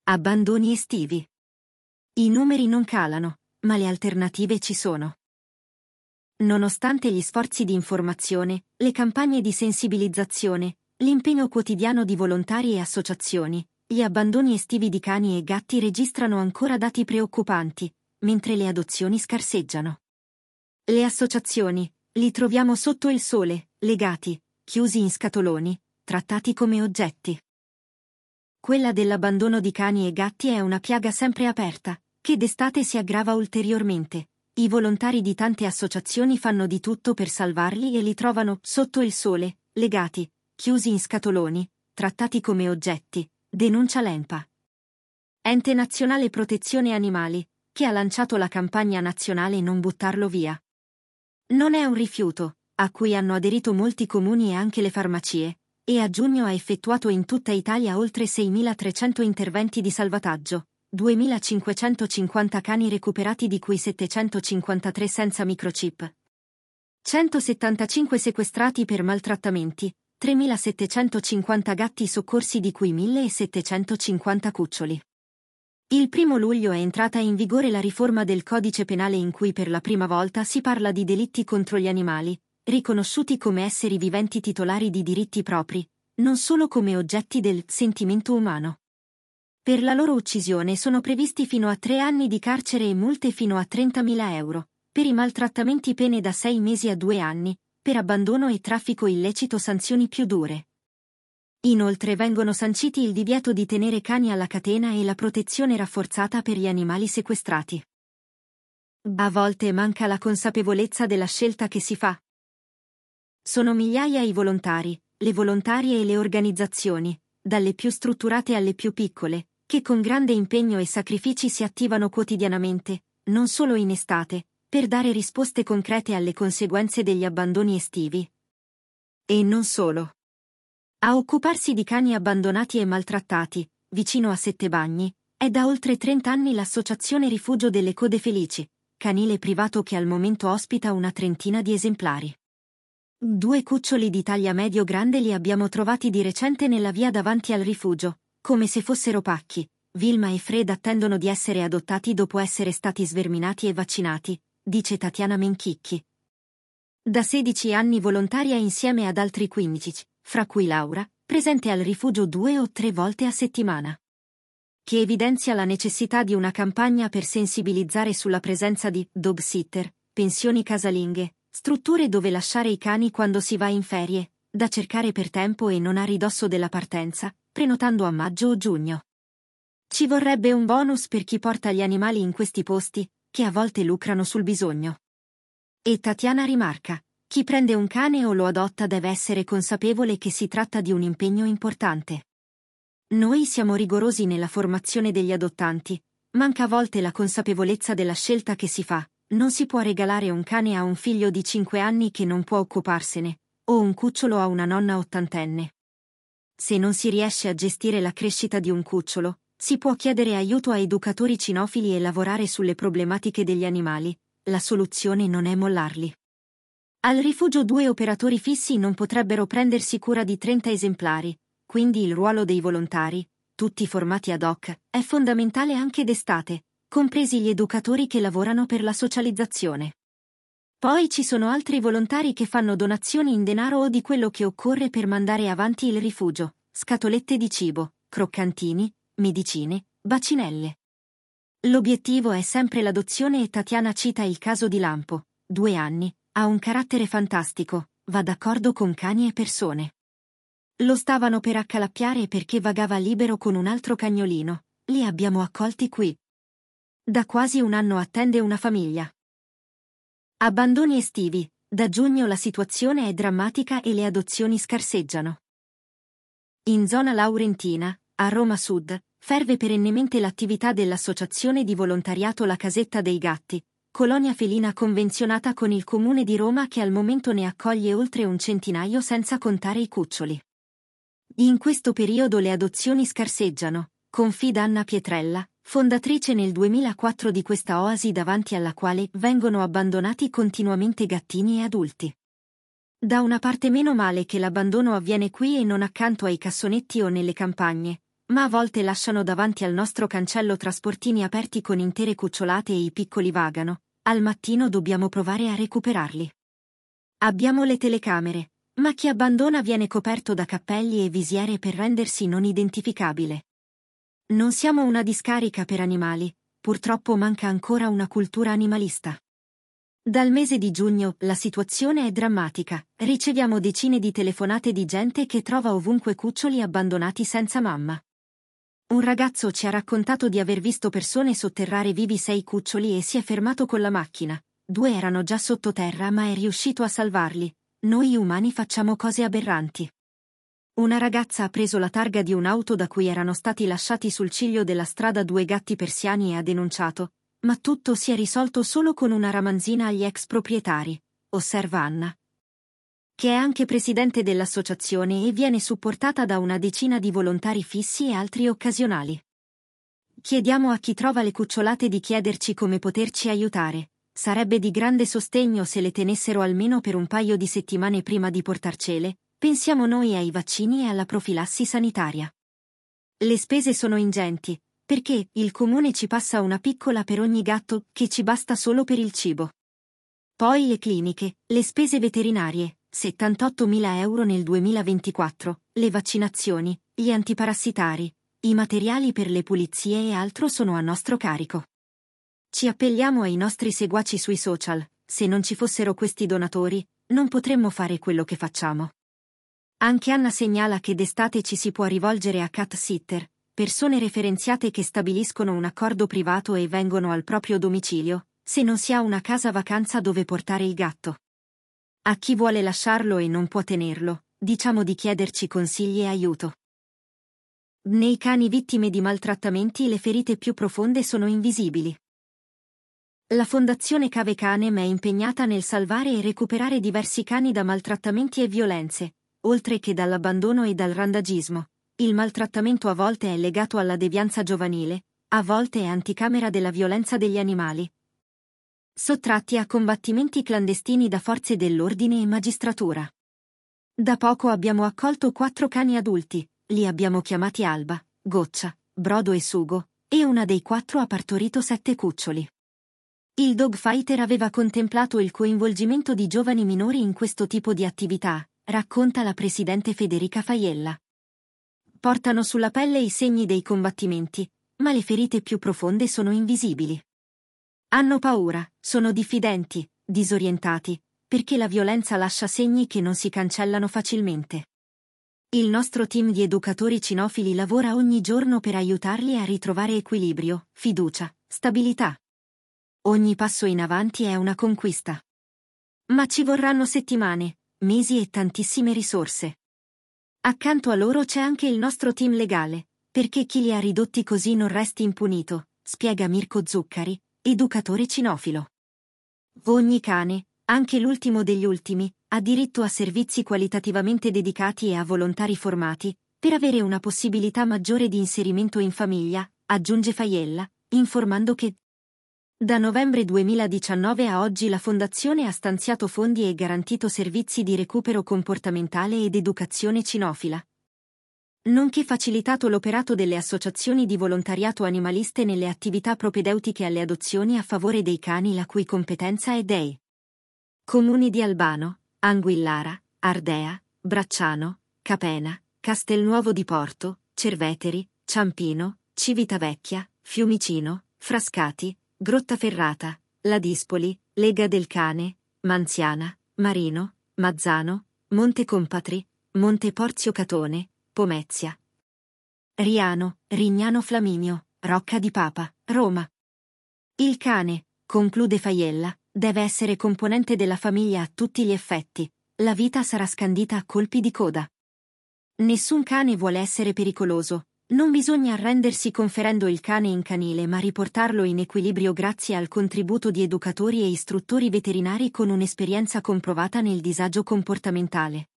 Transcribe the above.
Abbandoni estivi. I numeri non calano, ma le alternative ci sono. Nonostante gli sforzi di informazione, le campagne di sensibilizzazione, l'impegno quotidiano di volontari e associazioni, gli abbandoni estivi di cani e gatti registrano ancora dati preoccupanti, mentre le adozioni scarseggiano. Le associazioni, li troviamo sotto il sole, legati, chiusi in scatoloni, trattati come oggetti. Quella dell'abbandono di cani e gatti è una piaga sempre aperta, che d'estate si aggrava ulteriormente. I volontari di tante associazioni fanno di tutto per salvarli e li trovano sotto il sole, legati, chiusi in scatoloni, trattati come oggetti, denuncia l'ENPA. Ente Nazionale Protezione Animali, che ha lanciato la campagna nazionale Non buttarlo via. Non è un rifiuto, a cui hanno aderito molti comuni e anche le farmacie, e a giugno ha effettuato in tutta Italia oltre 6.300 interventi di salvataggio, 2.550 cani recuperati di cui 753 senza microchip, 175 sequestrati per maltrattamenti, 3.750 gatti soccorsi di cui 1.750 cuccioli. Il 1° luglio è entrata in vigore la riforma del codice penale in cui per la prima volta si parla di delitti contro gli animali, riconosciuti come esseri viventi titolari di diritti propri, non solo come oggetti del sentimento umano. Per la loro uccisione sono previsti fino a 3 anni di carcere e multe fino a 30.000 euro, per i maltrattamenti pene da 6 mesi a 2 anni, per abbandono e traffico illecito sanzioni più dure. Inoltre vengono sanciti il divieto di tenere cani alla catena e la protezione rafforzata per gli animali sequestrati. A volte manca la consapevolezza della scelta che si fa. Sono migliaia i volontari, le volontarie e le organizzazioni, dalle più strutturate alle più piccole, che con grande impegno e sacrifici si attivano quotidianamente, non solo in estate, per dare risposte concrete alle conseguenze degli abbandoni estivi. E non solo. A occuparsi di cani abbandonati e maltrattati, vicino a Settebagni, è da oltre 30 anni l'Associazione Rifugio delle Code Felici, canile privato che al momento ospita una trentina di esemplari. 2 cuccioli di taglia medio-grande li abbiamo trovati di recente nella via davanti al rifugio, come se fossero pacchi. Vilma e Fred attendono di essere adottati dopo essere stati sverminati e vaccinati, dice Tatiana Menchicchi. Da 16 anni volontaria insieme ad altri 15, fra cui Laura, presente al rifugio 2 o 3 volte a settimana. Che evidenzia la necessità di una campagna per sensibilizzare sulla presenza di dog sitter, pensioni casalinghe, strutture dove lasciare i cani quando si va in ferie, da cercare per tempo e non a ridosso della partenza, prenotando a maggio o giugno. Ci vorrebbe un bonus per chi porta gli animali in questi posti, che a volte lucrano sul bisogno. E Tatiana rimarca, chi prende un cane o lo adotta deve essere consapevole che si tratta di un impegno importante. Noi siamo rigorosi nella formazione degli adottanti, manca a volte la consapevolezza della scelta che si fa. Non si può regalare un cane a un figlio di 5 anni che non può occuparsene, o un cucciolo a una nonna ottantenne. Se non si riesce a gestire la crescita di un cucciolo, si può chiedere aiuto a educatori cinofili e lavorare sulle problematiche degli animali. La soluzione non è mollarli. Al rifugio 2 operatori fissi non potrebbero prendersi cura di 30 esemplari, quindi il ruolo dei volontari, tutti formati ad hoc, è fondamentale anche d'estate, compresi gli educatori che lavorano per la socializzazione. Poi ci sono altri volontari che fanno donazioni in denaro o di quello che occorre per mandare avanti il rifugio, scatolette di cibo, croccantini, medicine, bacinelle. L'obiettivo è sempre l'adozione e Tatiana cita il caso di Lampo, 2 anni, ha un carattere fantastico, va d'accordo con cani e persone. Lo stavano per accalappiare perché vagava libero con un altro cagnolino, li abbiamo accolti qui. Da quasi un anno attende una famiglia. Abbandoni estivi, da giugno la situazione è drammatica e le adozioni scarseggiano. In zona laurentina, a Roma Sud, ferve perennemente l'attività dell'associazione di volontariato La Casetta dei Gatti, colonia felina convenzionata con il comune di Roma che al momento ne accoglie oltre un centinaio senza contare i cuccioli. In questo periodo le adozioni scarseggiano, confida Anna Pietrella, fondatrice nel 2004 di questa oasi davanti alla quale vengono abbandonati continuamente gattini e adulti. Da una parte meno male che l'abbandono avviene qui e non accanto ai cassonetti o nelle campagne, ma a volte lasciano davanti al nostro cancello trasportini aperti con intere cucciolate e i piccoli vagano. Al mattino dobbiamo provare a recuperarli. Abbiamo le telecamere, ma chi abbandona viene coperto da cappelli e visiere per rendersi non identificabile. Non siamo una discarica per animali, purtroppo manca ancora una cultura animalista. Dal mese di giugno la situazione è drammatica, riceviamo decine di telefonate di gente che trova ovunque cuccioli abbandonati senza mamma. Un ragazzo ci ha raccontato di aver visto persone sotterrare vivi 6 cuccioli e si è fermato con la macchina. 2 erano già sottoterra ma è riuscito a salvarli. Noi umani facciamo cose aberranti. Una ragazza ha preso la targa di un'auto da cui erano stati lasciati sul ciglio della strada 2 gatti persiani e ha denunciato, ma tutto si è risolto solo con una ramanzina agli ex proprietari, osserva Anna, che è anche presidente dell'associazione e viene supportata da una decina di volontari fissi e altri occasionali. Chiediamo a chi trova le cucciolate di chiederci come poterci aiutare. Sarebbe di grande sostegno se le tenessero almeno per un paio di settimane prima di portarcele. Pensiamo noi ai vaccini e alla profilassi sanitaria. Le spese sono ingenti, perché il comune ci passa una piccola per ogni gatto che ci basta solo per il cibo. Poi le cliniche, le spese veterinarie, 78.000 euro nel 2024, le vaccinazioni, gli antiparassitari, i materiali per le pulizie e altro sono a nostro carico. Ci appelliamo ai nostri seguaci sui social, se non ci fossero questi donatori, non potremmo fare quello che facciamo. Anche Anna segnala che d'estate ci si può rivolgere a cat sitter, persone referenziate che stabiliscono un accordo privato e vengono al proprio domicilio, se non si ha una casa vacanza dove portare il gatto. A chi vuole lasciarlo e non può tenerlo, diciamo di chiederci consigli e aiuto. Nei cani vittime di maltrattamenti le ferite più profonde sono invisibili. La Fondazione Cave Canem è impegnata nel salvare e recuperare diversi cani da maltrattamenti e violenze, oltre che dall'abbandono e dal randagismo. Il maltrattamento a volte è legato alla devianza giovanile, a volte è anticamera della violenza degli animali. Sottratti a combattimenti clandestini da forze dell'ordine e magistratura. Da poco abbiamo accolto 4 cani adulti, li abbiamo chiamati Alba, Goccia, Brodo e Sugo, e una dei 4 ha partorito 7 cuccioli. Il dogfighter aveva contemplato il coinvolgimento di giovani minori in questo tipo di attività, racconta la presidente Federica Faiella. Portano sulla pelle i segni dei combattimenti, ma le ferite più profonde sono invisibili. Hanno paura, sono diffidenti, disorientati, perché la violenza lascia segni che non si cancellano facilmente. Il nostro team di educatori cinofili lavora ogni giorno per aiutarli a ritrovare equilibrio, fiducia, stabilità. Ogni passo in avanti è una conquista. Ma ci vorranno settimane, mesi e tantissime risorse. Accanto a loro c'è anche il nostro team legale, perché chi li ha ridotti così non resti impunito, spiega Mirko Zuccari, educatore cinofilo. Ogni cane, anche l'ultimo degli ultimi, ha diritto a servizi qualitativamente dedicati e a volontari formati, per avere una possibilità maggiore di inserimento in famiglia, aggiunge Faiella, informando che da novembre 2019 a oggi la Fondazione ha stanziato fondi e garantito servizi di recupero comportamentale ed educazione cinofila, nonché facilitato l'operato delle associazioni di volontariato animaliste nelle attività propedeutiche alle adozioni a favore dei cani la cui competenza è dei comuni di Albano, Anguillara, Ardea, Bracciano, Capena, Castelnuovo di Porto, Cerveteri, Ciampino, Civitavecchia, Fiumicino, Frascati, Grottaferrata, Ladispoli, Lega del Cane, Manziana, Marino, Mazzano, Monte Compatri, Monte Porzio Catone, Pomezia, Riano, Rignano Flaminio, Rocca di Papa, Roma. Il cane, conclude Faiella, deve essere componente della famiglia a tutti gli effetti, la vita sarà scandita a colpi di coda. Nessun cane vuole essere pericoloso. Non bisogna arrendersi conferendo il cane in canile ma riportarlo in equilibrio grazie al contributo di educatori e istruttori veterinari con un'esperienza comprovata nel disagio comportamentale.